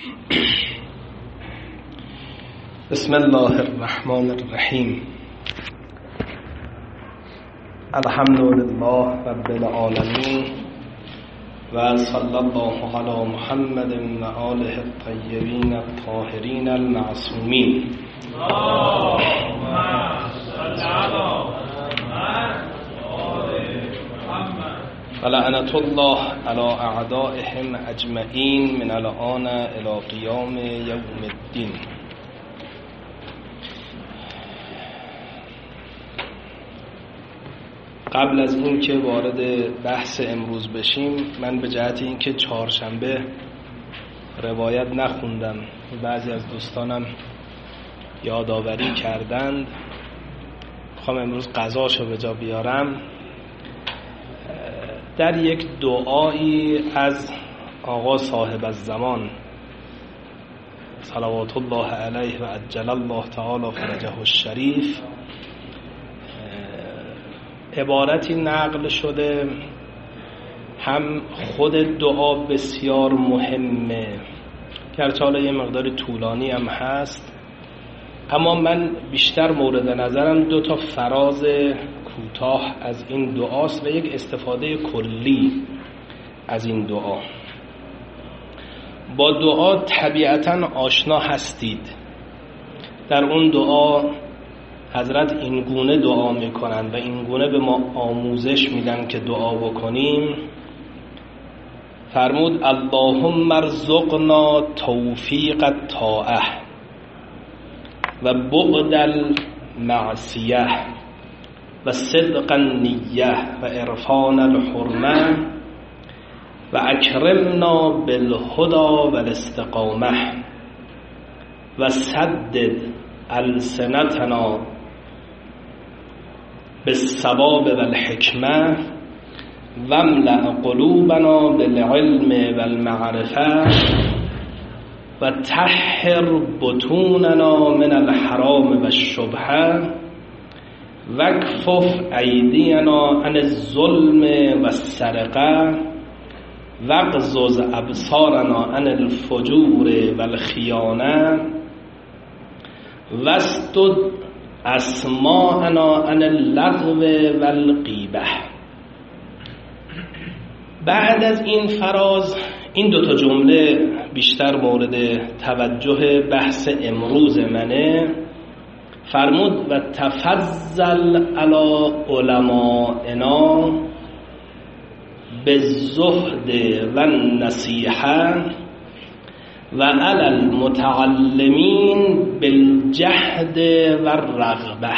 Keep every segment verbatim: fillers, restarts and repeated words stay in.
بسم الله الرحمن الرحیم. الحمد لله رب العالمین و صلی الله علی محمد و آله الطیبین الطاهرین المعصومین. اللهم صل علی محمد و لعنة الله علی اعدائهم اجمعین من الآن الی قیام یوم الدین. قبل از این که وارد بحث امروز بشیم، من به جهت این که چهارشنبه روایت نخوندم، بعضی از دوستانم یادآوری کردند، میخوام امروز قضاشو به جا بیارم. در یک دعایی از آقا صاحب الزمان صلوات الله علیه و عجل الله تعالی فرجه الشریف عبارتی نقل شده. هم خود دعا بسیار مهمه، گرچه حالا یه مقدار طولانی هم هست، اما من بیشتر مورد نظرم دو تا فراز کوتاه از این دعاست و یک استفاده کلی از این دعا. با دعا طبیعتاً آشنا هستید. در اون دعا حضرت این گونه دعا میکنن و این گونه به ما آموزش میدن که دعا بکنیم. فرمود اللهم ارزقنا توفیق الطاعه و بعد المعصیه و صدق النیه و عرفان الحرمه و اکرمنا بالهدى والاستقامه و سدد السنتنا بالصواب والحکمه و املأ قلوبنا بالعلم والمعرفه و طهر بطوننا من الحرام والشبهه و اکفف ایدینا عن الظلم والسرقه و اغضض ابصارنا عن الفجور والخیانه و استد اسماعنا عن اللغو والغیبه. بعد از این فراز این دوتا جمله بیشتر مورد توجه بحث امروز منه. فرمود و تفضل علی علمائنا بالزهد و النصیحه و علی المتعلمین بالجهد و الرغبه.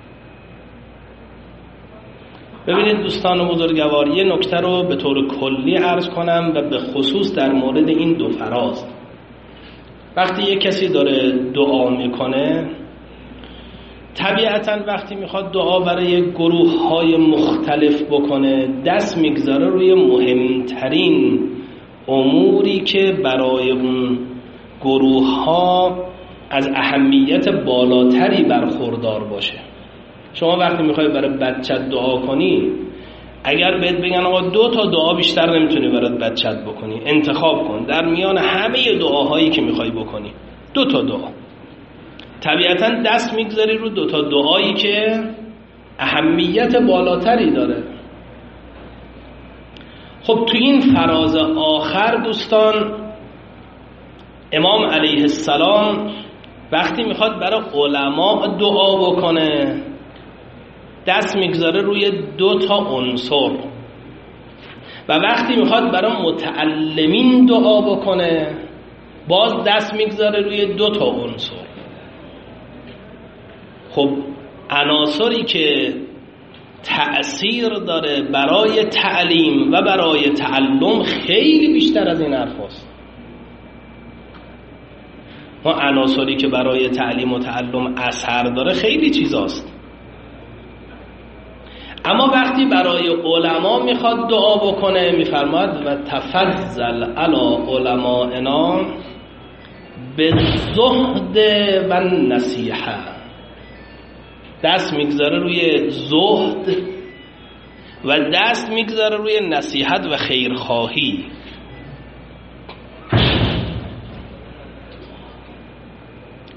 ببینید دوستان بزرگوار، یه نکته رو به طور کلی عرض کنم و به خصوص در مورد این دو فراز. وقتی یه کسی داره دعا میکنه، طبیعتاً وقتی میخواد دعا برای گروه های مختلف بکنه، دست میگذاره روی مهمترین اموری که برای اون گروه ها از اهمیت بالاتری برخوردار باشه. شما وقتی میخوای برای بچت دعا کنی، اگر بهت بگن آقا دو تا دعا بیشتر نمیتونی برای بچت بکنی، انتخاب کن در میان همه دعاهایی که میخوای بکنی دو تا دعا، طبیعتاً دست میگذاری رو دو تا دعایی که اهمیت بالاتری داره. خب تو این فراز آخر دوستان، امام علیه السلام وقتی میخواد برای علما دعا بکنه، دست میگذاره روی دو تا عنصر، و وقتی میخواد برای متعلمین دعا بکنه، باز دست میگذاره روی دو تا عنصر. خب عناصری که تأثیر داره برای تعلیم و برای تعلم خیلی بیشتر از این حرف هست. ما عناصری که برای تعلیم و تعلم اثر داره خیلی چیزاست، اما وقتی برای علما میخواد دعا بکنه میفرماد و تفضل علی علمائنا بالزهد و النصیحه. دست میگذاره روی زهد و دست میگذاره روی نصیحت و خیرخواهی.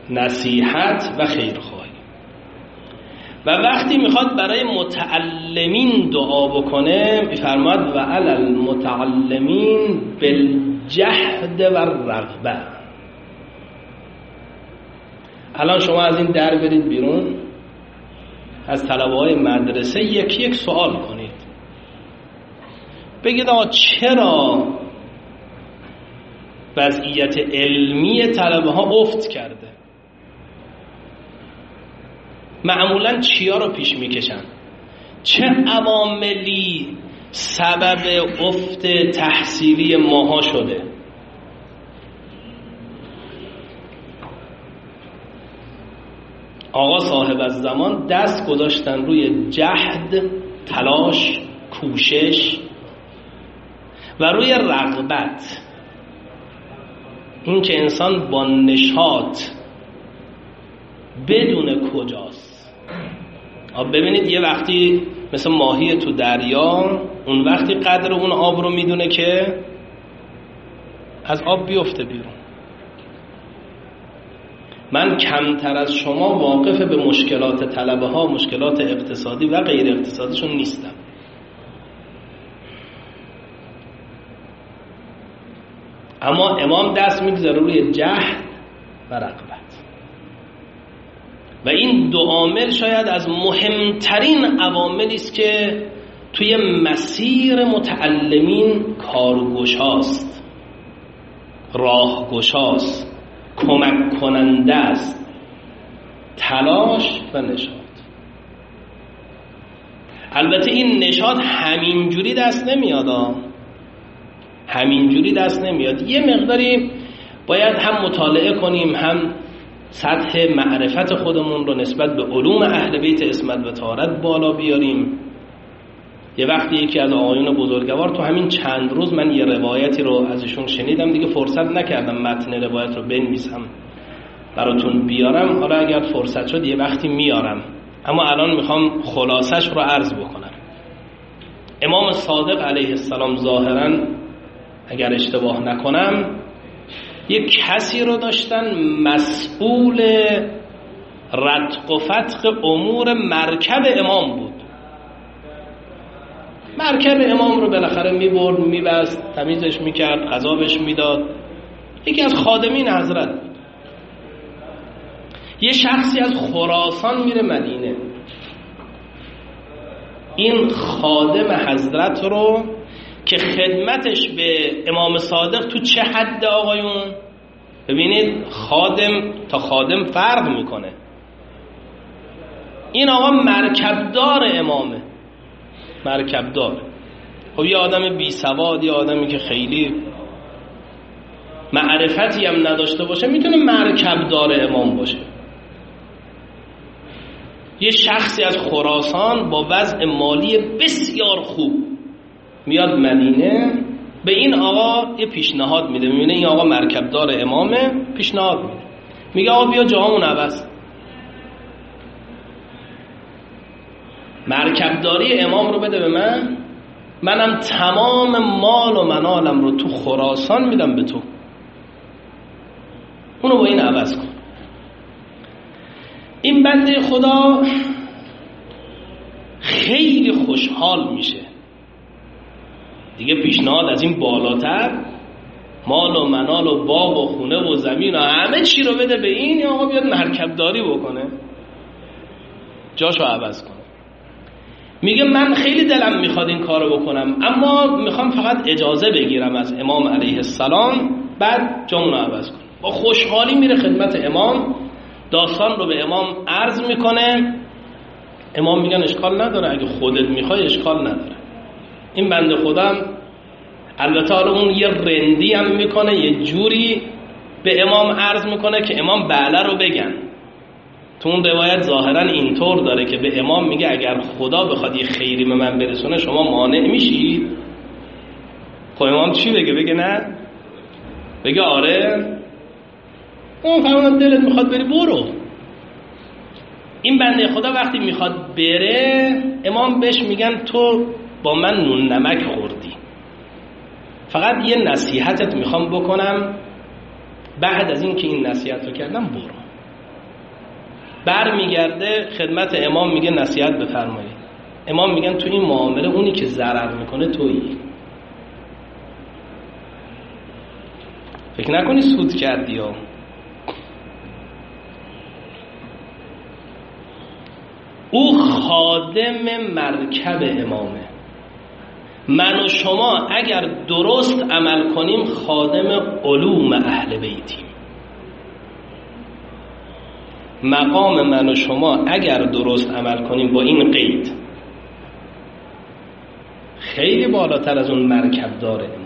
نصیحت و خیرخواهی. و وقتی میخواد برای متعلمین دعا بکنه میفرماد و علی المتعلمین بالجهد و الرغبه. الان شما از این در برید بیرون، از طلبه های مدرسه یکی یک سوال کنید، بگید آقا چرا وضعیت علمی طلبه ها افت کرده؟ معمولاً چیا رو پیش میکشن؟ چه عواملی سبب افت تحصیلی ماها شده؟ آقا صاحب الزمان دست گذاشتن روی جهد، تلاش، کوشش و روی رغبت، این که انسان با نشاط بدون کجاست. ببینید یه وقتی مثل ماهی تو دریا، اون وقتی قدر اون آب رو میدونه که از آب بیفته بیرون. من کمتر از شما واقف به مشکلات طلبه ها، مشکلات اقتصادی و غیر اقتصادیشون نیستم، اما امام دست میگذاره روی جهد و رغبت و این دو عامل شاید از مهمترین عواملی است که توی مسیر متعلمین کارگشاست، راهگشاست، کمک کننده است. تلاش و نشاط. البته این نشاط همینجوری دست نمیاد، همینجوری دست نمیاد. یه مقداری باید هم مطالعه کنیم، هم سطح معرفت خودمون رو نسبت به علوم اهل بیت عصمت و طهارت بالا بیاریم. یه وقتی یکی از آقایون بزرگوار، تو همین چند روز من یه روایتی رو ازشون شنیدم، دیگه فرصت نکردم متن روایت رو بنویسم براتون بیارم، حالا اگر فرصت شد یه وقتی میارم، اما الان میخوام خلاصش رو عرض بکنم. امام صادق علیه السلام ظاهراً اگر اشتباه نکنم یک کسی رو داشتن مسئول رتق و فتق امور مرکب امام بود. مرکب امام رو بالاخره میبرد، میبست، تمیزش میکرد، غذا بهش میداد. یکی از خادمین حضرت بود. یه شخصی از خراسان میره مدینه، این خادم حضرت رو که خدمتش به امام صادق تو چه حد آقایون؟ ببینید خادم تا خادم فرق میکنه. این آقا مرکبدار امامه، مرکبدار. خب یه آدم بی سواد، یه آدمی که خیلی معرفتی هم نداشته باشه میتونه مرکبدار امام باشه. یه شخصی از خراسان با وضع مالی بسیار خوب میاد مدینه، به این آقا یه پیشنهاد میده. میبینه این آقا مرکبدار امامه، پیشنهاد میده، میگه آقا بیا جامون عوض. مرکبداری امام رو بده به من، منم تمام مال و منالم رو تو خراسان میدم به تو، اونو با این عوض کن. این بنده خدا خیلی خوشحال میشه دیگه. پیشنهاد از این بالاتر، مال و منال و باغ و خونه و زمین و همه چی رو بده به این، یا آقا بیاد مرکبداری بکنه، جاشو عوض کنه. میگه من خیلی دلم میخواد این کارو بکنم، اما میخوام فقط اجازه بگیرم از امام علیه السلام، بعد جامونو عوض کنم. با خوشحالی میره خدمت امام، داستان رو به امام عرض میکنه. امام میگن اشکال نداره، اگه خودت میخوای اشکال نداره. این بنده خودم البته حالا اون یه رندی هم میکنه، یه جوری به امام عرض میکنه که امام بله رو بگن. تو اون روایت ظاهرا اینطور داره که به امام میگه اگر خدا بخواد یه خیری به من برسونه شما مانع میشی؟ خب امام چی بگه؟ بگه نه؟ بگه آره؟ اون فرمان دلت میخواد بری برو. این بنده خدا وقتی میخواد بره، امام بهش میگن تو با من نون نمک خوردی، فقط یه نصیحتت میخوام بکنم، بعد از این که این نصیحت رو کردم برو. بر میگرده خدمت امام میگه نصیحت بفرمایید. امام میگن تو این معامله اونی که ضرر میکنه تویی. فکر نکنی سود کردی ها. او خادم مرکب امامه. من و شما اگر درست عمل کنیم خادم علوم اهل بیتیم. مقام من و شما اگر درست عمل کنیم با این قید خیلی بالاتر از اون مرکب داره امام.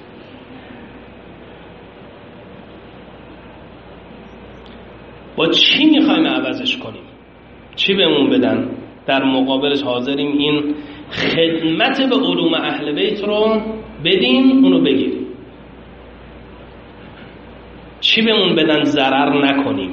با چی میخوایم عوضش کنیم؟ چی بهمون بدن؟ در مقابلش حاضریم این خدمت به علوم اهل بیت رو بدیم، اونو بگیریم. چی بهمون بدن ضرر نکنیم؟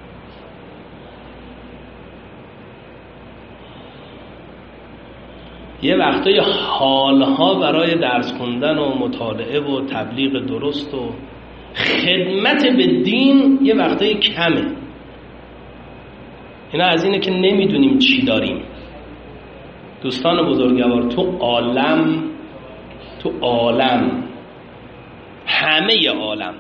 یه وقتای حالها برای درس خوندن و مطالعه و تبلیغ درست و خدمت به دین یه وقتای کمه. اینا از اینه که نمیدونیم چی داریم. دوستان بزرگوار، تو عالم تو عالم همه عالم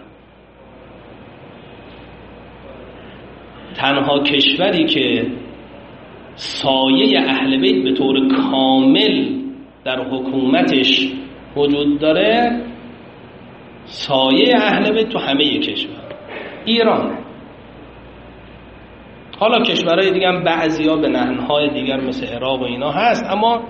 تنها کشوری که سایه اهل بیت به طور کامل در حکومتش وجود داره، سایه اهل بیت تو همه کشور ایرانه. حالا کشورهای دیگه هم بعضیا به نحنهای دیگر مثل عراق و اینا هست، اما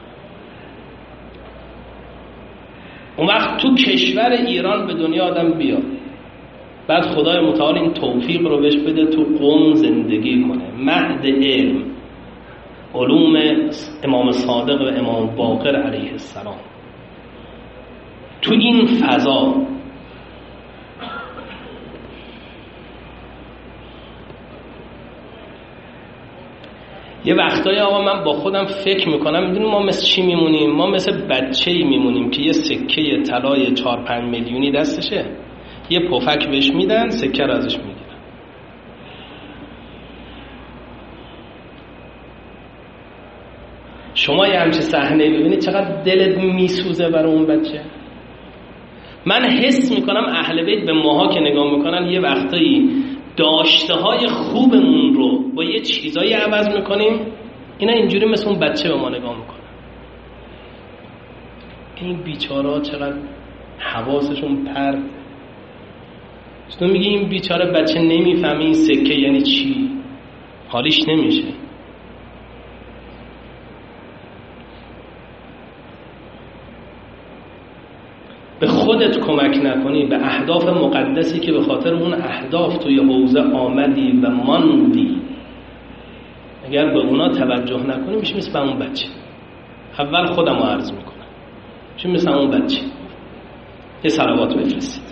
اون وقت تو کشور ایران به دنیا آدم بیاد، بعد خدای متعال این توفیق رو بهش بده تو قم زندگی کنه، مهد علم، علوم امام صادق و امام باقر علیه السلام، تو این فضا یه وقتایی آقا من با خودم فکر میکنم، میدونیم ما مثل چی میمونیم؟ ما مثل بچه‌ای میمونیم که یه سکه طلای چهار پنج میلیونی دستشه، یه پفک بهش میدن، سکه رو ازش میگیرن. شما یه همچه صحنه ببینید چقدر دلت میسوزه برای اون بچه. من حس میکنم اهل بیت به ماها که نگاه میکنن یه وقتایی داشته های خوبمون رو با یه چیزایی عوض میکنیم، اینا اینجوری مثل اون بچه به ما نگاه میکنن. این بیچاره ها چقدر حواسشون پرت. تو میگی این بیچاره بچه نمیفهمه این سکه یعنی چی، حالیش نمیشه. به خودت کمک نکنی، به اهداف مقدسی که به خاطر اون اهداف توی حوزه آمدی و ماندی، اگر به اونا توجه نکنی میشه مثل اون بچه. اول خودم رو عرض میکنم، میشه مثل اون بچه. یه صلوات بفرستید.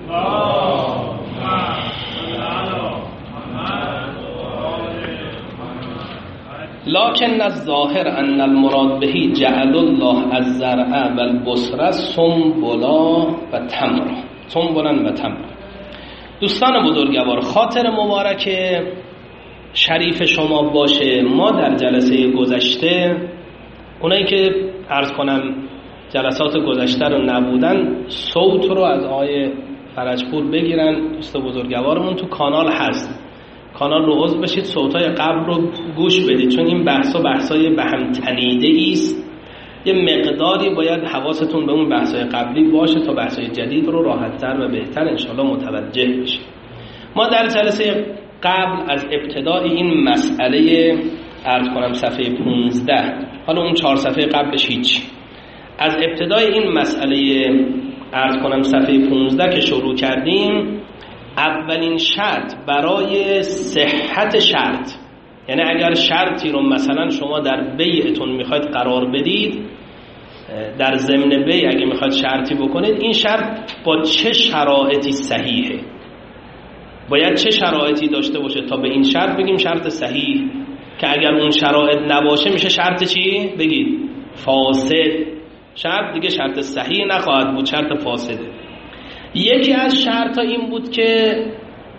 لکن الظاهر ان المراد بهی جعل الله الزرع و البصر سنبلا و تمر، سنبلا و تمر. دوستان بزرگوار، خاطر مبارک شریف شما باشه. ما در جلسه گذشته، اونایی که عرض کنم جلسات گذشته رو نبودن، صوت رو از آقای فرجپور بگیرن. دوست بزرگوارمون تو کانال هست، کانال رو عضو بشید، صوتای قبل رو گوش بدید، چون این بحثا بحثای به هم تنیده ایست. یه مقداری باید حواستون به اون بحثای قبلی باشه تا بحثای جدید رو راحت‌تر و بهتر انشالله متوجه بشید. ما در جلسه قبل از ابتدای این مسئله عرض کنم صفحه پونزده، حالا اون چهار صفحه قبلش هیچ، از ابتدای این مسئله عرض کنم صفحه پونزده که شروع کردیم، اولین شرط برای صحت شرط، یعنی اگر شرطی رو مثلا شما در بیعتون میخواید قرار بدید، در ضمن بیع اگه میخواید شرطی بکنید، این شرط با چه شرایطی صحیحه، باید چه شرایطی داشته باشه تا به این شرط بگیم شرط صحیح، که اگر اون شرایط نباشه میشه شرط چی؟ بگید فاسد. شرط دیگه شرط صحیح نخواهد بود، شرط فاسده. یکی از شرط ها این بود که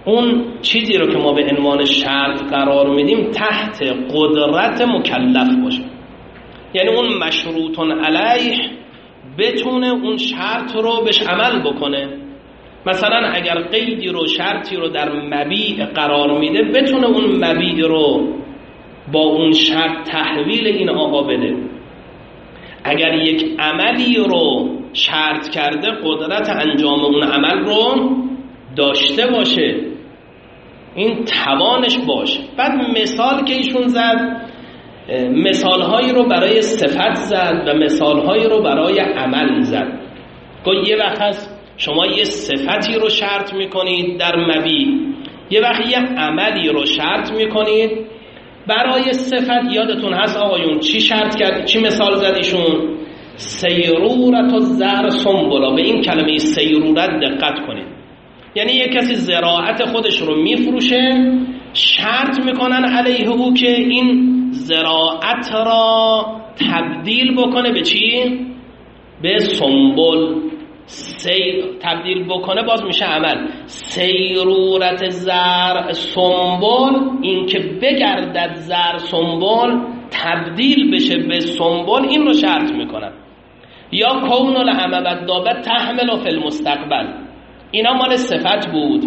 اون چیزی رو که ما به عنوان شرط قرار میدیم تحت قدرت مکلف باشه، یعنی اون مشروطن علیه بتونه اون شرط رو بهش عمل بکنه. مثلا اگر قیدی رو شرطی رو در مبیع قرار میده بتونه اون مبیع رو با اون شرط تحویل این آقا بده. اگر یک عملی رو شرط کرده قدرت انجام اون عمل رو داشته باشه، این توانش باشه. بعد مثال که ایشون زد مثالهایی رو برای صفت زد و مثالهایی رو برای عمل زد. گفت یه وقت هست شما یه صفتی رو شرط میکنید در مبیع، یه وقت یه عملی رو شرط میکنید برای صفت. یادتون هست آقایون چی شرط کرد، چی مثال زد ایشون؟ سیرورت و زر سنبلا. به این کلمه سیرورت دقت کنید، یعنی یک کسی زراعت خودش رو میفروشه، شرط میکنن علیه او که این زراعت را تبدیل بکنه به چی؟ به سنبل. سی تبدیل بکنه باز میشه عمل. سیرورت زر سنبل، این که بگردد زر سنبل تبدیل بشه به سنبل، این رو شرط میکنن. یا کون العمل الدابه تحمل فی المستقبل، اینا مال صفت بود.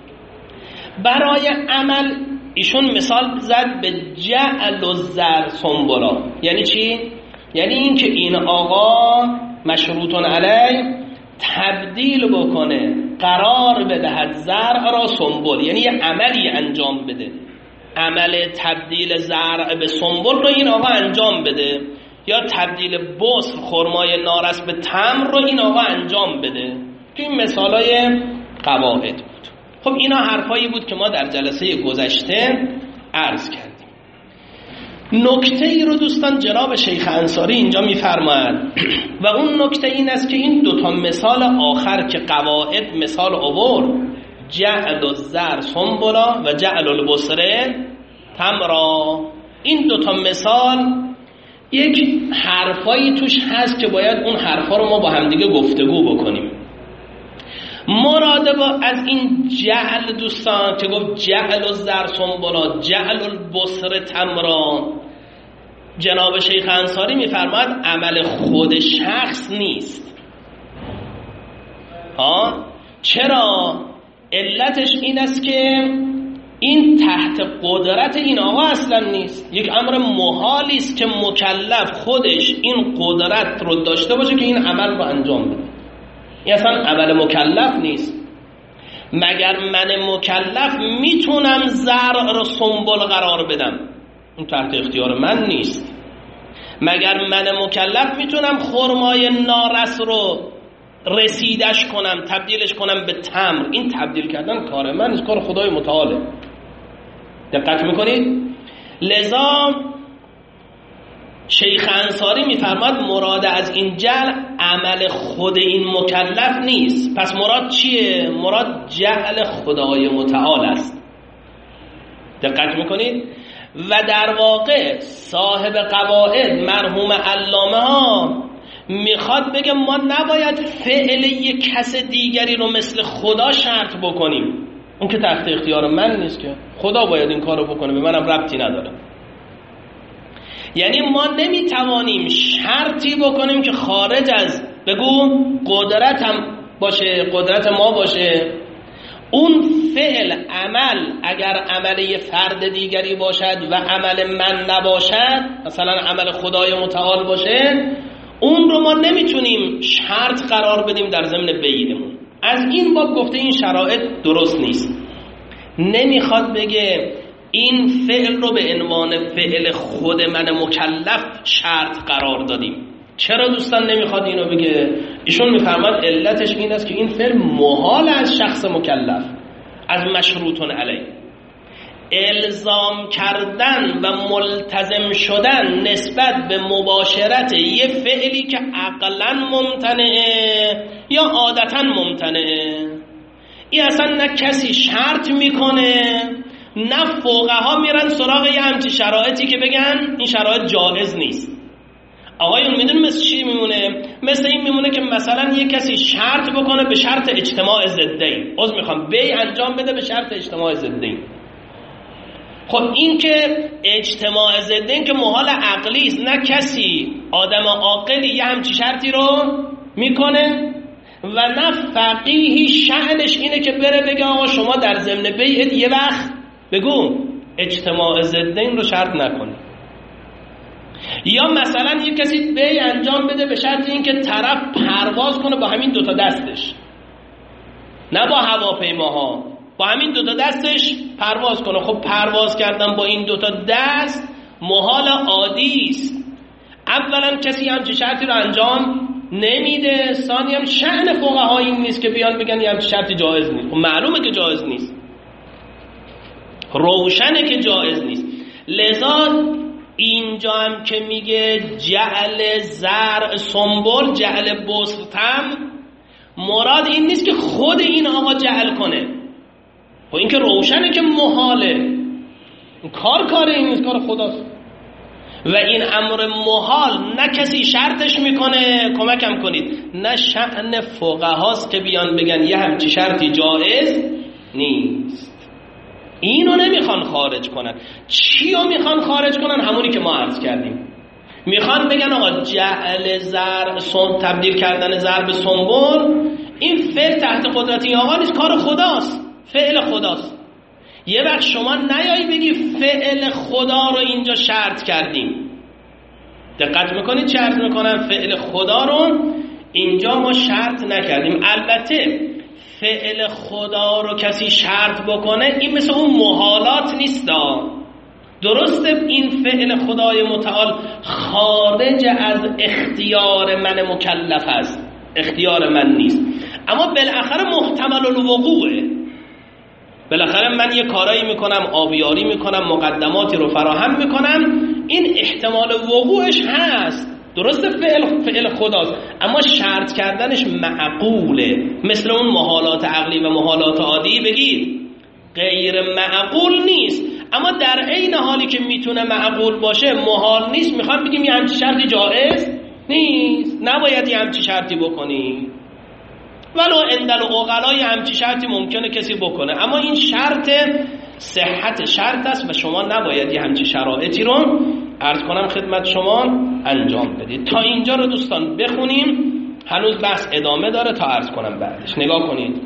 برای عمل ایشون مثال زد به جعل الزر سنبلا. یعنی چی؟ یعنی این که این آقا مشروطن علیه تبدیل بکنه، قرار بدهد زرع را سنبل، یعنی یه عملی انجام بده، عمل تبدیل زرع به سنبل رو این آقا انجام بده، یا تبدیل بصر خرمای نارس به تمر رو این آقا انجام بده. که این مثالای قواعد بود. خب اینا حرفایی بود که ما در جلسه گذشته عرض کردیم. نکته ای رو دوستان جناب شیخ انصاری اینجا میفرمایند و اون نکته این است که این دوتا مثال آخر که قواعد مثال آورد، جعل الزر سنبلا و جعل البصر تمرا، این دوتا مثال یک حرفایی توش هست که باید اون حرفا رو ما با همدیگه گفتگو بکنیم. مراد با از این جعل دوستان که گفت جعل الزر سنبلا جعل البصر تمرا، جناب شیخ انصاری میفرماید عمل خود شخص نیست. ها چرا؟ علتش این است که این تحت قدرت این آقا اصلا نیست، یک امر محالی است که مکلف خودش این قدرت رو داشته باشه که این عمل رو انجام بده. این اصلا عمل مکلف نیست. مگر من مکلف میتونم زرع رو سنبل قرار بدم؟ اون تحت اختیار من نیست. مگر من مکلف میتونم خرمای نارس رو رسیدش کنم، تبدیلش کنم به تمر؟ این تبدیل کردن کار من نیست، کار خدای متعاله. دقت میکنید؟ لذا شیخ انصاری میفرماد مراد از این جعل عمل خود این مکلف نیست. پس مراد چیه؟ مراد جعل خدای متعال است. دقت میکنید؟ و در واقع صاحب قواعد مرحوم علامه ها میخواد بگه ما نباید فعل یک کس دیگری رو مثل خدا شرط بکنیم. اون که تحت اختیار من نیست، که خدا باید این کار رو بکنه، به منم ربطی نداره. یعنی ما نمیتوانیم شرطی بکنیم که خارج از بگو قدرت هم باشه، قدرت ما باشه. اون فعل عمل اگر عمل یه فرد دیگری باشد و عمل من نباشد، مثلا عمل خدای متعال باشه، اون رو ما نمیتونیم شرط قرار بدیم در ضمن بیعمون. از این باب گفته این شرایط درست نیست. نمیخواد بگه این فعل رو به عنوان فعل خود من مکلف شرط قرار دادیم. چرا دوستان نمیخواد اینو بگه؟ ایشون میفرماد علتش این است که این فعل محال از شخص مکلف، از مشروطن علیه. الزام کردن و ملتزم شدن نسبت به مباشرت یه فعلی که عقلاً ممتنعه یا عادتاً ممتنعه، این اصلا نه کسی شرط میکنه نه فقها میرن سراغ یه همچی شرایطی که بگن این شرایط جایز نیست. آقایون میدونی مثل چی میمونه؟ مثل این میمونه که مثلا یه کسی شرط بکنه به شرط اجتماع ضدین، عذر میخوام، بی انجام بده به شرط اجتماع ضدین. خب این که اجتماع ضدین که محال عقلی است، نه کسی آدم عاقلی یه همچی شرطی رو میکنه و نه فقیهی شأنش اینه که بره بگه آقا شما در ضمن بیعت یه وقت بگو اجتماع ضدین رو شرط نکنی. یا مثلا یه کسی بی انجام بده به شرط این که طرف پرواز کنه با همین دوتا دستش، نه با هواپیماها، با همین دوتا دستش پرواز کنه. خب پرواز کردن با این دوتا دست محال عادی است. اولا کسی همچه شرطی رو انجام نمیده، ثانیا هم شأن فقها این نیست که بیان بگن یه همچه شرطی جایز نیست. خب معلومه که جایز نیست، روشنه که جایز نیست. لذا اینجا هم که میگه جعل زرع سنبل جعل بستم، مراد این نیست که خود این آقا جعل کنه. خب این که روشنه که محاله، کار کار این نیست، کار خداست. و این امر محال نه کسی شرطش میکنه کمکم کنید، نه شأن فقهاست که بیان بگن یه همچی شرطی جایز نیست. اینو نمیخوان خارج کنن. چیو میخوان خارج کنن؟ همونی که ما عرض کردیم. میخوان بگن آقا جعل زرع سن تبدیل کردن زرع به سنبل این فعل تحت قدرت این آقا نیست، کار خداست، فعل خداست. یه وقت شما نیایی بگی فعل خدا رو اینجا شرط کردیم. دقت میکنید چه عرض میکنم؟ فعل خدا رو اینجا ما شرط نکردیم. البته فعل خدا رو کسی شرط بکنه این مثل اون محالات نیست. درسته این فعل خدای متعال خارج از اختیار من مکلف است، اختیار من نیست، اما بالاخره محتمل الوقوعه. بالاخره من یه کارایی میکنم، آبیاری میکنم، مقدماتی رو فراهم میکنم، این احتمال وقوعش هست. درسته فعل فعل خداست، اما شرط کردنش معقوله. مثل اون محالات عقلی و محالات عادی بگید غیر معقول نیست، اما در عین حالی که میتونه معقول باشه محال نیست. میخوام بگیم یه همچی شرطی جایز نیست، نباید یه همچی شرطی بکنی. ولو اندل عقلا یه همچی شرطی ممکنه کسی بکنه، اما این شرط صحت شرط است و شما نباید یه همچی شرایطی رو عرض کنم خدمت شما انجام بدید. تا اینجا رو دوستان بخونیم، هنوز بحث ادامه داره تا عرض کنم بعدش. نگاه کنید.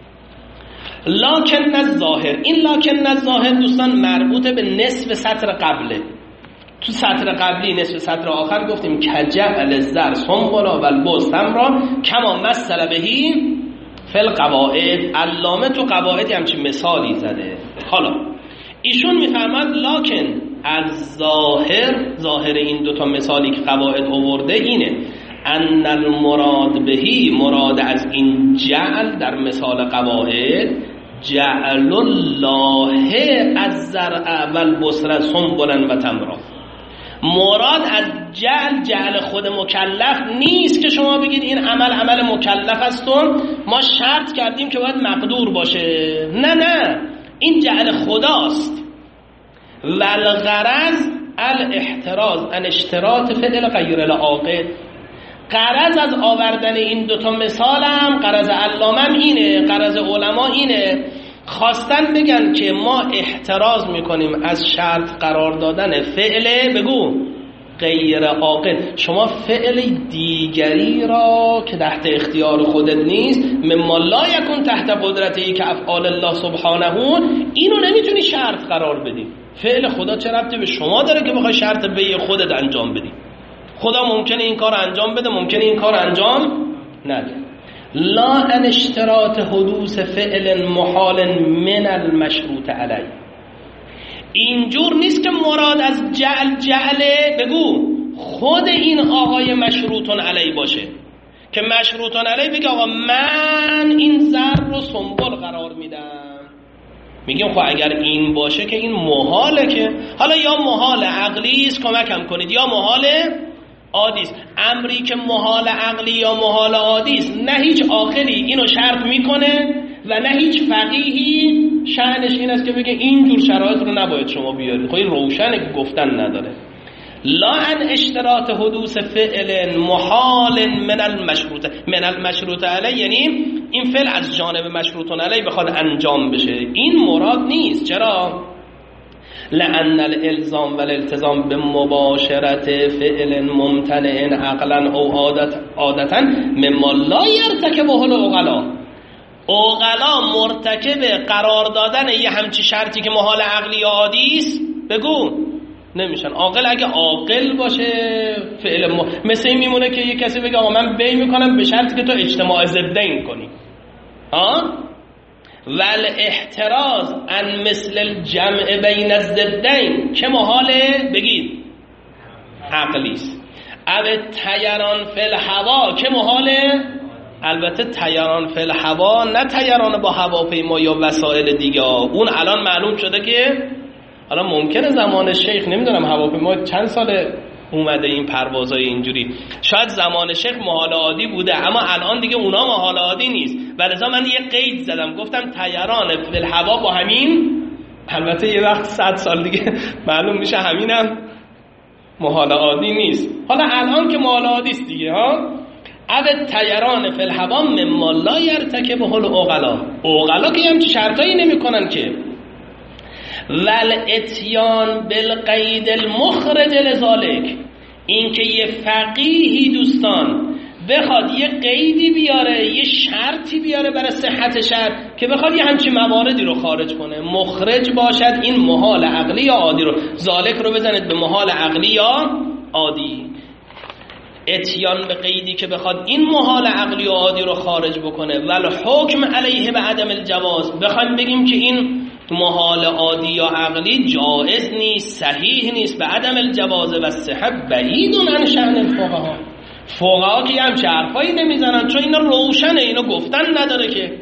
لکن الظاهر، این لکن الظاهر دوستان مربوط به نصف سطر قبله. تو سطر قبلی نصف سطر آخر گفتیم کجعل الزر سنبلا و البستم را کما مثل بهی فی القواعد. علامه تو قواعد همچین مثالی زده. حالا ایشون میفرماد لکن از ظاهر، ظاهر این دوتا مثالی که قواعد آورده اینه ان المراد بهی، مراد از این جعل در مثال قواعد جعل الله از زرع و البصر سنبلا و تمرا. مراد از جعل جعل خود مکلف نیست که شما بگید این عمل عمل مکلف است و ما شرط کردیم که باید مقدور باشه. نه نه، این جعل خداست. والغرض الاحتراز ان اشتراط فعل غیر العاقل. غرض از آوردن این دوتا مثالم، غرض علامم اینه، غرض علما اینه، خواستن بگن که ما احتراز میکنیم از شرط قرار دادن فعل بگو غیر عاقل. شما فعل دیگری را که تحت اختیار خودت نیست، مما لا یکون تحت قدرتی که افعال الله سبحانه، اینو نمیتونی شرط قرار بدی. فعل خدا چه ربطی به شما داره که بخوای شرط به خودت انجام بدی؟ خدا ممکنه این کار انجام بده، ممکنه این کار انجام نده. لا ان اشتراط حدوث فعل محال من المشروط علی. اینجور نیست که مراد از جعل جعله بگو خود این آقای مشروطون علی باشه که مشروطون علی بگه آقا من این زر رو سنبل قرار میدم. میگیم خب اگر این باشه که این محاله، که حالا یا محال عقلی است کمکم کنید یا محال عادی است. امری که محال عقلی یا محال عادی است نه هیچ عاقلی اینو شرط میکنه و نه هیچ فقیهی شأنش این است که بگه اینجور شرایط رو نباید شما بیارید. خب این روشنه که گفتن نداره. لا ان اشتراط حدوث فعل محال من المشروط من المشروط علیه، یعنی این فعل از جانب مشروط علیه بخواد انجام بشه، این مراد نیست. چرا؟ لأن الالزام والالتزام بمباشرت فعل ممتنع عقلا او عادت عادتا مما لا يرتكبه العقلاء. عقلا مرتکب قرار دادن یه همچی شرطی که محال عقلی یا عادی است بگو نمیشن. عاقل اگه عاقل باشه فعل م... مثل این میمونه که یه کسی بگه آقا من بی میکنم به شرطی که تو اجتماع ضدین کنی، ها ول احتراز ان مثل الجمع بین الضدین که محاله بگید عقلی است. او تیران فی الهوا که محاله، البته تیران فی الهوا نه تیران با هواپیما یا وسایل دیگه، اون الان معلوم شده که حالا ممکنه زمان شیخ نمیدونم هواپیما چند ساله اومده این پروازهای اینجوری، شاید زمان شیخ محال عادی بوده اما الان دیگه اونا محال عادی نیست. ولذا من یه قید زدم گفتم تیران فی الهوا با همین، البته یه وقت صد سال دیگه معلوم میشه همینم محال عادی نیست، حالا الان که محال عادی است دیگه ها. او تیران فی الهوا مما لا یرتکبه العقلاء، عقلا که همچین شرطایی نمیکنن که. ول اتیان بالقید المخرج لذالک، این که یه فقیهی دوستان بخواد یه قیدی بیاره، یه شرطی بیاره برای صحت شرط که بخواد یه همچین مواردی رو خارج کنه، مخرج باشد این محال عقلی یا عادی رو، ذالک رو بزنید به محال عقلی یا عادی. اتیان به قیدی که بخواد این محال عقلی و عادی رو خارج بکنه. ول حکم علیه به عدم الجواز، بخوایم بگیم که این محال عادی یا عقلی جائز نیست، صحیح نیست، به عدم الجواز و صحت بعید عن شأن الفقها. فقها که همچه حرفایی نمیزنن چون اینا روشنه، اینا گفتن نداره که.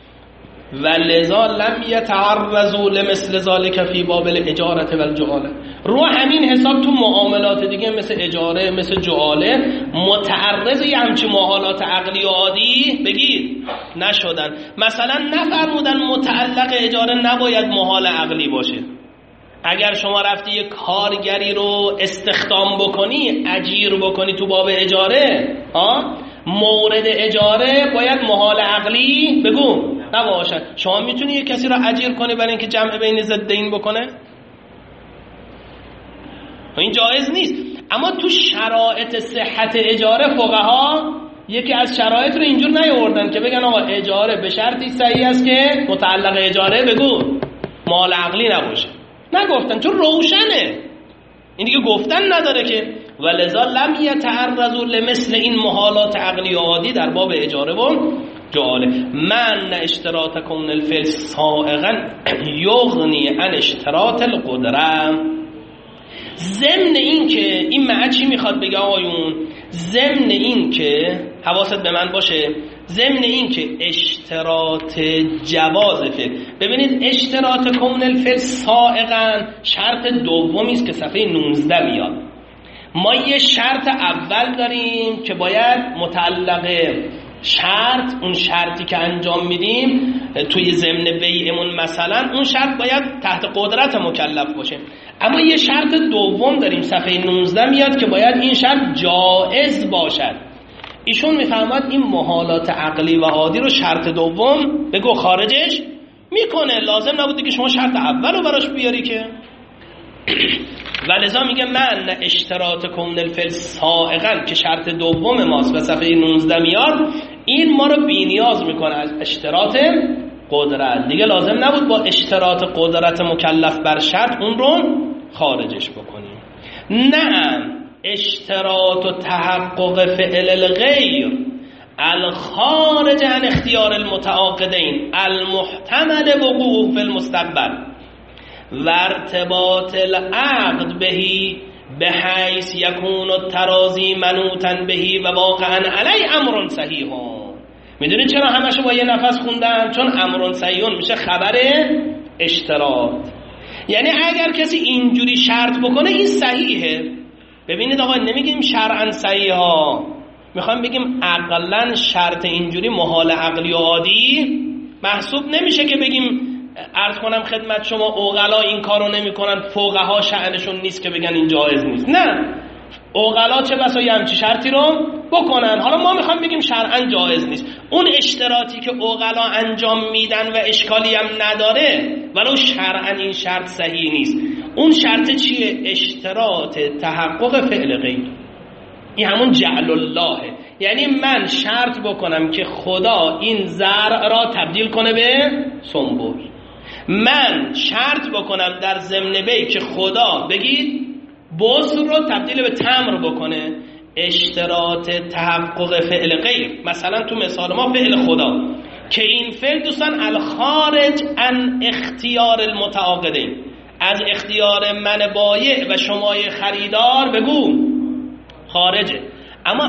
ولذا لم یتعرضوا لمثل ذلك فی باب الاجاره والجعاله، رو همین حساب تو معاملات دیگه مثل اجاره مثل جعاله متعرض یه همچین محالات عقلی و عادی بگید نشدن. مثلا نفرمودن متعلق اجاره نباید محال عقلی باشه. اگر شما رفتی یه کارگری رو استخدام بکنی، اجیر بکنی تو باب اجاره، ها مورد اجاره باید محال عقلی بگو نباشد. شما میتونی یه کسی رو اجیر کنی برای اینکه جمع بین ضدین بکنه؟ این جایز نیست. اما تو شرایط صحت اجاره فقها یکی از شرایط رو اینجور نیاوردن که بگن آقا اجاره به شرطی صحیح است که متعلق اجاره بگو مال عقلی نباشه. نگفتن چون روشنه، این دیگه گفتن نداره که. ولذا لم یتعرضوا لمثل این محالات عقلی و عادی در باب اجاره و جعاله. من اشتراط کون الفعل سائغا یغنی عن اشتراط القدره. ضمن این که این معنی چی میخواد بگه آقایون؟ ضمن این که حواست به من باشه، ضمن این که اشتراط جواز فعل، ببینید اشتراط کون الفعل سائغا شرط دومی است که صفحه نوزده میاد. ما یه شرط اول داریم که باید متعلق شرط، اون شرطی که انجام میدیم توی ضمن بیعمون مثلا، اون شرط باید تحت قدرت مکلف باشه. اما یه شرط دوم داریم صفحه نوزده میاد که باید این شرط جائز باشد. ایشون میفهمد این محالات عقلی و عادی رو شرط دوم بگو خارجش میکنه، لازم نبوده که شما شرط اول رو براش بیاری که. ولذا میگه من اشتراط کون الفعل سائغا که شرط دوم ماست و صفحه نوزده میاد، این ما رو بی نیاز میکنه از اشتراط قدرت. دیگه لازم نبود با اشتراط قدرت مکلف بر شرط اون رو خارجش بکنیم. نه اشتراط و تحقق فعل الغیر الخارج عن اختیار المتعاقدین المحتمل وقوع فی المستقبل و ارتباط العقد بهی به حیث یکون الترازی منوطا بهی و واقعا علی امر صحیح. میدونید چرا همشو با یه نفس خوندن؟ چون امر صحیح میشه خبر اشتراط. یعنی اگر کسی اینجوری شرط بکنه این صحیحه. ببینید آقا نمیگیم شرعا صحیح ها، میخوایم بگیم عقلا شرط اینجوری محال عقلی و عادی محسوب نمیشه که بگیم عرض کنم خدمت شما عقلا این کارو نمیکنن، فقها شأنشون نیست که بگن این جایز نیست. نه، عقلا چه بسا یه همچی شرطی رو بکنن. حالا ما میخوایم بگیم شرعاً جایز نیست. اون اشتراطی که عقلا انجام میدن و اشکالی هم نداره ولو شرعاً این شرط صحیح نیست. اون شرط چیه؟ اشتراط تحقق فعل غیر. این همون جعل الله، یعنی من شرط بکنم که خدا این زرع را تبدیل کنه به سنبل. من شرط بکنم در ضمن بی که خدا بگید بذر رو تبدیل به تمر بکنه. اشتراط تحقق فعل غیر، مثلا تو مثال ما فعل خدا که این فعل دوستان الخارج عن اختیار المتعاقدین، از اختیار من بایع و شمای خریدار بگو خارجه، اما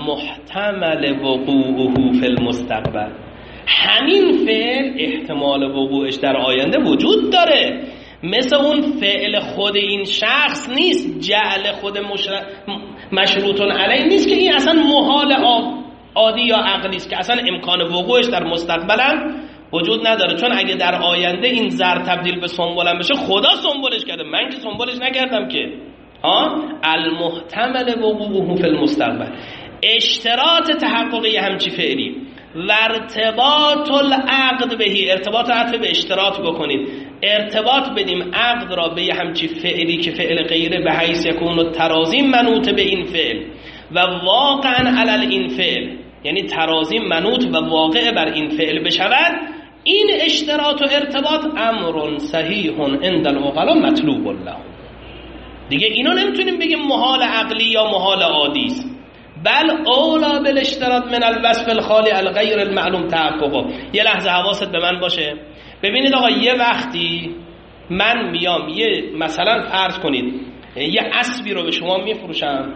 المحتمل وقوعه فی المستقبل، همین فعل احتمال وقوعش در آینده وجود داره. مثل اون فعل خود این شخص نیست، جعل خود مشروطون علیه نیست که این اصلا محال عادی یا عقلی است که اصلا امکان وقوعش در مستقبل هم وجود نداره. چون اگه در آینده این زر تبدیل به سنبل بشه خدا سنبلش کرده، من که سنبلش نکردم که. ها المحتمل وقوعه فی المستقبل، اشتراط تحققی همچی فعلی و ارتباط العقد بهی، ارتباط عطف به اشتراط بکنید، ارتباط بدیم عقد را به همچی فعلی که فعل غیره به حیث یکون الترازی منوط به این فعل و واقعا علی این فعل، یعنی ترازی منوط و واقع بر این فعل بشود. این اشتراط و ارتباط امر صحیح عند العقلا مطلوب له. دیگه اینو نمیتونیم بگیم محال عقلی یا محال عادی است، بل اولا بالاشتراط من الوصف الخالی الغیر المعلوم تحققه. یه لحظه حواست به من باشه. ببینید آقا، یه وقتی من میام یه مثلا فرض کنید یه اسبی رو به شما میفروشم،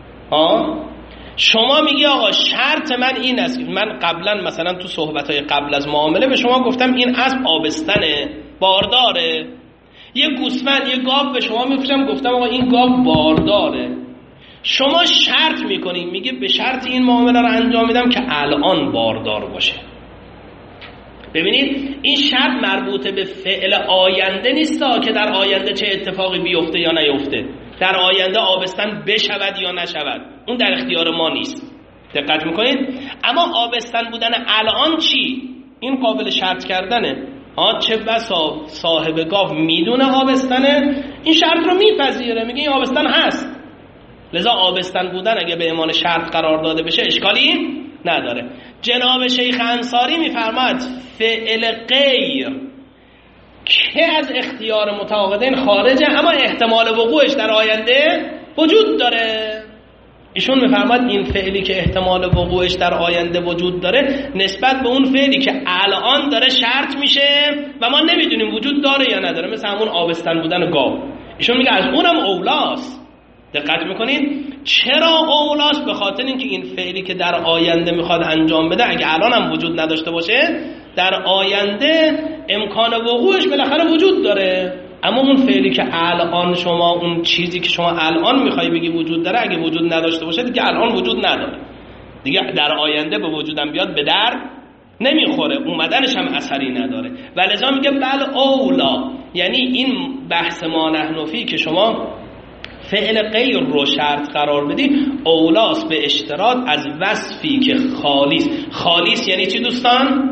ها شما میگی آقا شرط من این است، من قبلا مثلا تو صحبت‌های قبل از معامله به شما گفتم این اسب آبستنه، بارداره. یه گوسفند، یه گاو به شما میفروشم، گفتم آقا این گاو بارداره. شما شرط میکنی، میگه به شرط این معامله رو انجام میدم که الان باردار باشه. ببینید این شرط مربوط به فعل آینده نیست که در آینده چه اتفاقی بیفته یا نیفته، در آینده آبستن بشود یا نشود، اون در اختیار ما نیست. دقت میکنید؟ اما آبستن بودن الان چی؟ این قابل شرط کردنه. ها چه بسا صاحب گاو میدونه آبستنه، این شرط رو میپذیره، میگه این آبستن هست، لذا آبستن بودن اگه به عنوان شرط قرار داده بشه اشکالی نداره. جناب شیخ انصاری میفرماد فعل غیر که از اختیار متعاقدین خارجه اما احتمال وقوعش در آینده وجود داره. ایشون میفرماد این فعلی که احتمال وقوعش در آینده وجود داره نسبت به اون فعلی که الان داره شرط میشه و ما نمیدونیم وجود داره یا نداره، مثل همون آبستن بودن گاو. ایشون میگه از اونم اولاست. دقت میکنید؟ چرا اولاست؟ به خاطر اینکه این فعلی که در آینده میخواد انجام بده اگه الان هم وجود نداشته باشه در آینده امکان وقوعش بالاخره وجود داره. اما اون فعلی که الان شما، اون چیزی که شما الان میخوای بگی وجود داره اگه وجود نداشته باشه دیگه الان وجود نداره، دیگه در آینده به وجودم بیاد به در نمیخوره، اومدنش هم اثری نداره. و لذا میگه بل اولا، یعنی این بحث ما نحنفی که شما فعل غیر رو شرط قرار بدی اولاست به اشتراط از وصفی که خالیس. خالیس یعنی چی دوستان؟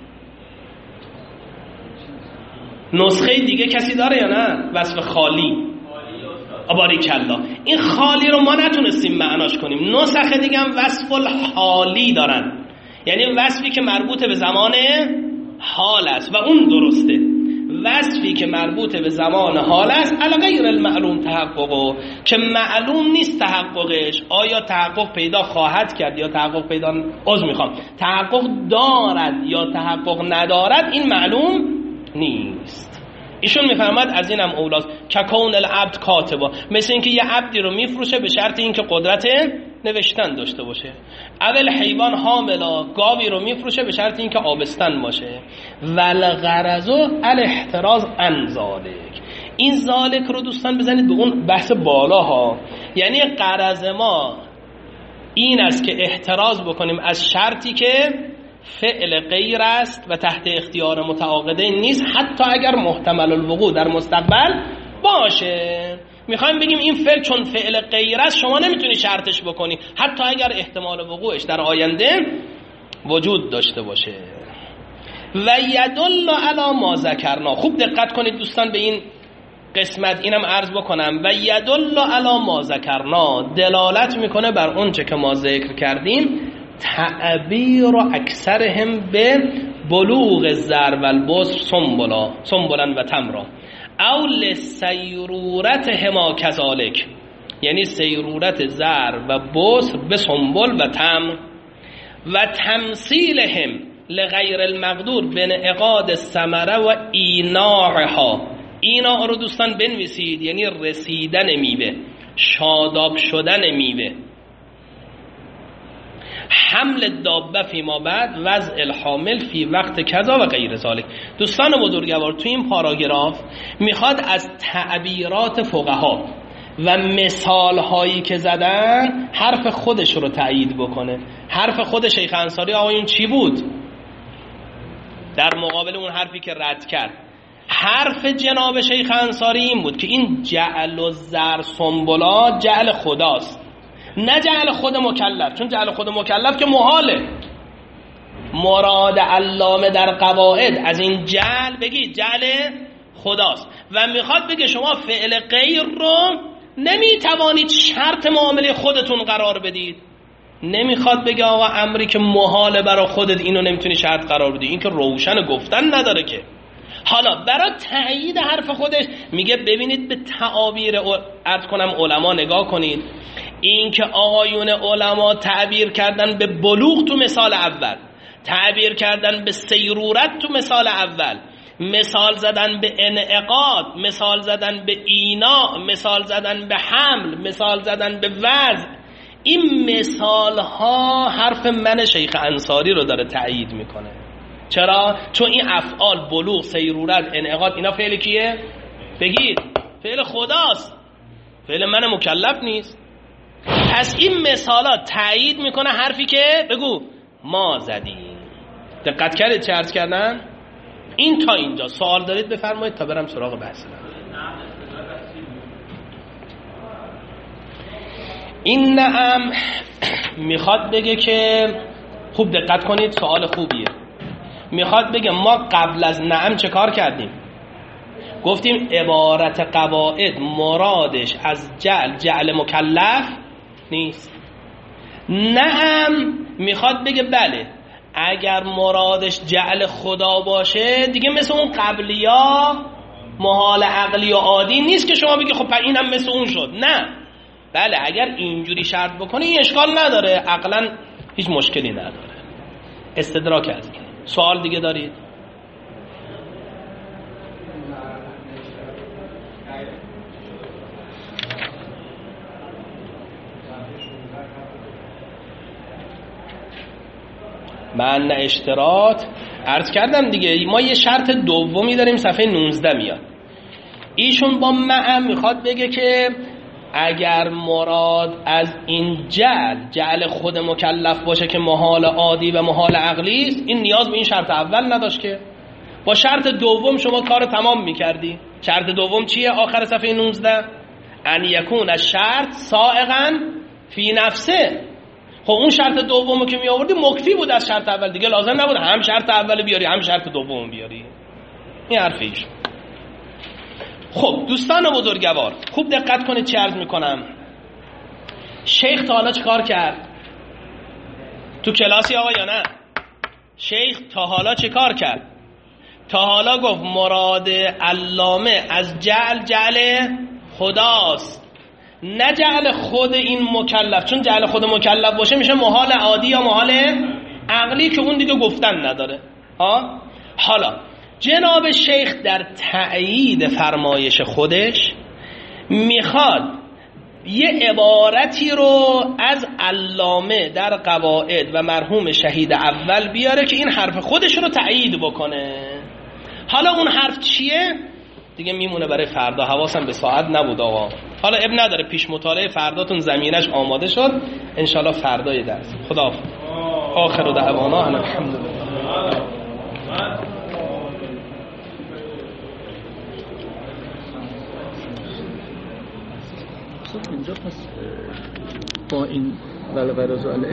نسخه دیگه کسی داره یا نه؟ وصف خالی باریکالله. این خالی رو ما نتونستیم معناش کنیم. نسخه دیگه هم وصف الحالی دارن، یعنی وصفی که مربوط به زمان حال است و اون درسته. وصفی که مربوط به زمان حال است الغیر المعلوم تحققه، که معلوم نیست تحققش، آیا تحقق پیدا خواهد کرد یا تحقق پیدا عذر میخوام تحقق دارد یا تحقق ندارد، این معلوم نیست. ایشون میفرماد از اینم اولاست که کون العبد کاتبا، مثل اینکه یه عبدی رو میفروشه به شرط اینکه قدرت نوشتن داشته باشه. اول حیوان حاملا، گاوی رو میفروشه به شرط اینکه آبستن باشه. والغرض الاحتراز عن ذالک. این ذالک رو دوستان بزنید به اون بحث بالاها، یعنی غرض ما این است که احتراز بکنیم از شرطی که فعل غیر است و تحت اختیار متعاقدین نیست، حتی اگر محتمل الوقوع در مستقبل باشه. میخوایم بگیم این فعل چون فعل غیر است شما نمیتونی شرطش بکنی حتی اگر احتمال وقوعش در آینده وجود داشته باشه. و یدل علی ما ذکرنا. خوب دقت کنید دوستان به این قسمت، اینم عرض بکنم. و یدل علی ما ذکرنا، دلالت میکنه بر اون چه که ما ذکر کردیم. تعبیر اکثرهم به بلوغ زر و البصر سنبلا سنبلا و تمرا او لسیرورت هما کذالک، یعنی سیرورت زر و بصر به سنبل و تمر. و تمثیلهم لغیر المقدور بانعقاد الثمره و ایناعها. اینا رو دوستان بنویسید، یعنی رسیدن میوه، شاداب شدن میوه. حمل دابه فی ما بعد، وضع الحامل فی وقت کذا و غیر ذالک. دوستان بزرگوار تو این پاراگراف میخواد از تعبیرات فقها و مثال هایی که زدن حرف خودش رو تایید بکنه. حرف خود شیخ انصاری آقایون چی بود در مقابل اون حرفی که رد کرد؟ حرف جناب شیخ انصاری این بود که این جعل و زر سنبلا جعل خداست، نه جعل خود مکلف. چون جعل خود مکلف که محاله. مراد علامه در قواعد از این جعل بگید جعل خداست و میخواد بگه شما فعل غیر رو نمیتوانید شرط معامله خودتون قرار بدید. نمیخواد بگه آقا امری که محاله برای خودت اینو نمیتونی شرط قرار بدی، این که روشن گفتن نداره که. حالا برای تأیید حرف خودش میگه ببینید به تعابیر عرض کنم علما نگاه کنید. این که آقایون علما تعبیر کردن به بلوغ تو مثال اول، تعبیر کردن به سیرورت تو مثال اول، مثال زدن به انعقاد، مثال زدن به اینا، مثال زدن به حمل، مثال زدن به وضع، این مثال ها حرف من شیخ انصاری رو داره تأیید میکنه. چرا؟ چون این افعال بلوغ، سیرورت، انعقاد اینا فعل کیه؟ بگید فعل خداست، فعل من مکلف نیست. پس این مثالات تأیید میکنه حرفی که بگو ما زدیم. دقت کردید چه عرض کردن؟ این تا اینجا سوال دارید بفرمایید تا برم سراغ بحث. این نعم میخواد بگه که خوب دقت کنید، سوال خوبیه. میخواد بگه ما قبل از نعم چه کار کردیم؟ گفتیم عبارت قواعد مرادش از جعل جعل مکلف نیست. نعم میخواد بگه بله اگر مرادش جعل خدا باشه دیگه مثل اون قبلیا محال عقلی و عادی نیست که شما بگی خب اینم مثل اون شد. نه، بله اگر اینجوری شرط بکنی این اشکال نداره، عقلا هیچ مشکلی نداره. استدراک از این. سوال دیگه دارید؟ معنی اشتراط عرض کردم دیگه. ما یه شرط دومی داریم صفحه نوزده میاد. ایشون با معم میخواد بگه که اگر مراد از این جعل جعل خود مکلف باشه که محال عادی و محال عقلی است، این نیاز به این شرط اول نداشت که. با شرط دوم شما کار تمام میکردی. شرط دوم چیه آخر صفحه نوزده؟ ان یکون الشرط سائغا فی نفسه. خب اون شرط دومو که می آوردی مکفی بود از شرط اول، دیگه لازم نبود هم شرط اول بیاری هم شرط دوم بیاری. این حرف ایشون. خب دوستان بزرگوار خوب دقت کنید چه عرض میکنم. شیخ تا حالا چه کار کرد؟ تو کلاسی آقا یا نه؟ شیخ تا حالا چه کار کرد؟ تا حالا گفت مراد علامه از جعل جعل خداست، نه جعل خود این مکلف. چون جعل خود مکلف باشه میشه محال عادی یا محال عقلی که اون دیگه گفتن نداره. ها؟ حالا جناب شیخ در تأیید فرمایش خودش میخواد یه عبارتی رو از علامه در قواعد و مرحوم شهید اول بیاره که این حرف خودش رو تأیید بکنه. حالا اون حرف چیه؟ دیگه میمونه برای فردا. حواسم به ساعت نبود آقا. حالا اب نداره، پیش مطالعه فرداتون زمینش آماده شد، انشالله فردای درس. خداحافظ. آخر دعوانا ان الحمد لله. اینجا پس با این ولو